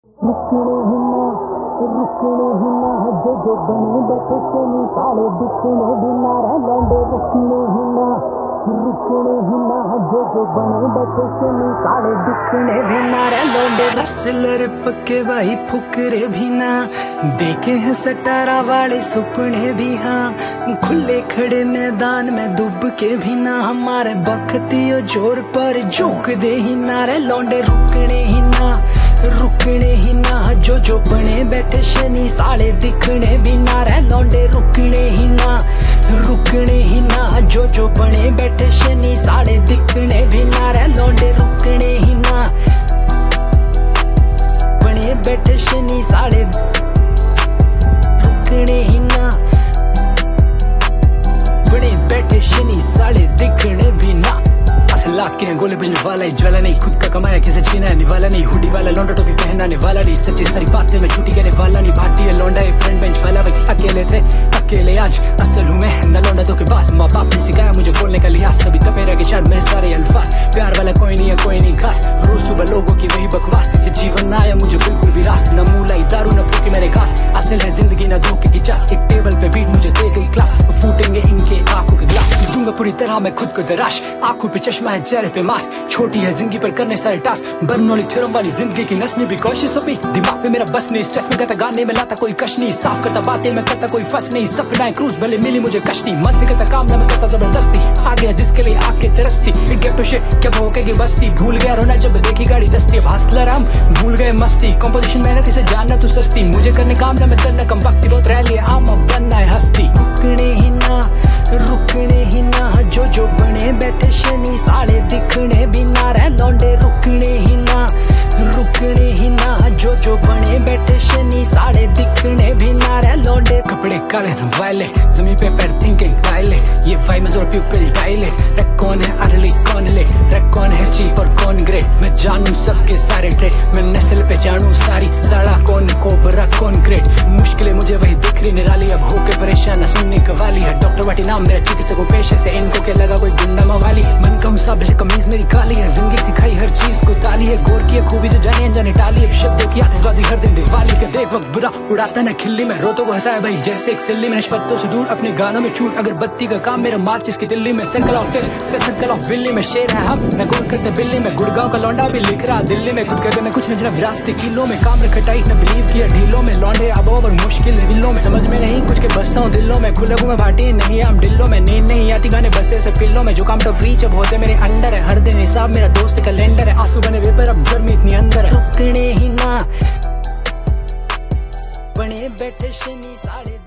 रुकने ही ना जो बने बैठे से नी साले दिखने भी ना रह लौंडे रुकने ही ना जो बने बैठे से नी साले दिखने भी ना रह लौंडे हसलर पक्के भाई फुकरे भी ना देखे हैं सटारा वाले सुपने भी हाँ खुले खड़े मैदान में डूब के भी ना हमारे बखतियो जोर पर झोंक दे ही ना रे लौंडे रुकने ही ना जो बने बैठे शनि साले दिखने भी ना रे लौंडे रुकने ही ना जो बने बैठे शनि साले दिखने भी ना रे लौंडे रुकने ही ना बने बैठे शनि साले रुकने ही ना बने बैठे शनि साले दिखने भी ना लाके हैं गोले बजने वाला ही ज्वाला नहीं खुद का कमाया किसे छीना है निवाला नहीं हुडी वाला लौंडा टोपी पहनाने वाला नहीं सच्ची सारी बातें में छुट्टी कहने वाला नहीं भाटी है लौंडा है फ्रेंड बेंच वाला भाई अकेले थे अकेले आज असल हूँ मैं न लौंडा तो के पास माँ बाप ने सिखाया मुझे बोलने का लिहाज कभी तपे रह के शायद मेरे सारे अल्फाज प्यार वाला कोई नहीं है कोई नहीं खास रोज सुबह लोगों की वही बकवास ये जीवन ना आया मुझे बिल्कुल भी रास न मूलाई दारू न फूके मेरे घास असल है जिंदगी न धोखे की चाह एक टेबल पे बीट मुझे दे गई क्लास फूटेंगे इनके आंखों के ग्लास दूंगा पूरी तरह मैं खुद को दराश आंखों पे चश्मा है चेहरे पे मास्क छोटी है जिंदगी पर करने सारे टास्क बर्नौली थ्योरम वाली जिंदगी की नस्नी भी कॉन्शियस हो गई दिमाग पे मेरा बस नहीं स्ट्रेस में करता गाने में लाता कोई कश नहीं साफ करता बातें में करता कोई फस नहीं सपना है क्रूज भले मिली मुझे कश्ती मन से करता काम ना मैं करता जबरदस्ती आ गया जिसके लिए आग के तरसती गेट टू शिट क्या भौंकेगी बस्ती भूल गया रोना जब देखी गाड़ी दस्ती अब हंसलर हम भूल गए मस्ती कंपोजिशन मेहनत से जानना तू सस्ती मुझे करने काम ना मैं करना कम वक्ती बहुत रह लिया आम अब बनना है हस्ती रुकने ही ना जो बने बैठे शनि साले दिखने भी ना रह लौंडे रुकने ही ना जो बने बैठे शनि साले दिखने भी ना रह लौंडे कपड़े काले वाले जमीन पे पैर थिंकिंग टाइले ये फाइव में जोर प्यूपिल टाइले रे कौन है अर्ली कौन ले रे कौन है चीप और कौन ग्रेट मैं जानू सबके सारे ट्रेड मैं नस्ल पे जानू सारी साड़ा कौन कोबरा कौन ग्रेट मुश्किलें मुझे वही दिख रही निराली अब होके परेशान सुनने कवाली है डॉक्टर वाटी नाम मेरा चिकित्सक को पेशे से इनको क्या लगा कोई गुंडा मवाली मन का सब कमीज मेरी काली है जिंदगी सिखाई हर चीज को ताली है गोर की खूबी जो जाने अनजाने टाली है शब्दों की आतिशबाजी हर दिन दिवाली का देख वक्त बुरा उड़ाता ना खिल्ली में रोतों को हंसाया भाई जैसे एक सिल्ली में नशपत्तों से दूर अपने गानों में छूट अगर बत्ती का काम मेरा मार्च की दिल्ली में सर्कल ऑफ फिल से सर्कल ऑफ विल्ली में शेर है हम न गोल करते बिल्ली में गुड़गांव का लौंडा भी लिख रहा दिल्ली में खुद करके न कुछ न जना विरासती किलो में काम रखा टाइट न बिलीव किया ढीलों में लौंडे अब और मुश्किल दिलों में समझ में नहीं कुछ के बसता हूँ दिलों में खुले में भाटी नहीं हम दिल्लों में नींद नहीं आती गाने बसते से पिल्लों में जो काम तो फ्री जब होते मेरे अंडर है हर दिन हिसाब मेरा दोस्त कैलेंडर है आंसू बने वेपर अब गर्मी इतनी अंदर है रुकने ही ना बने बैठे शनि साले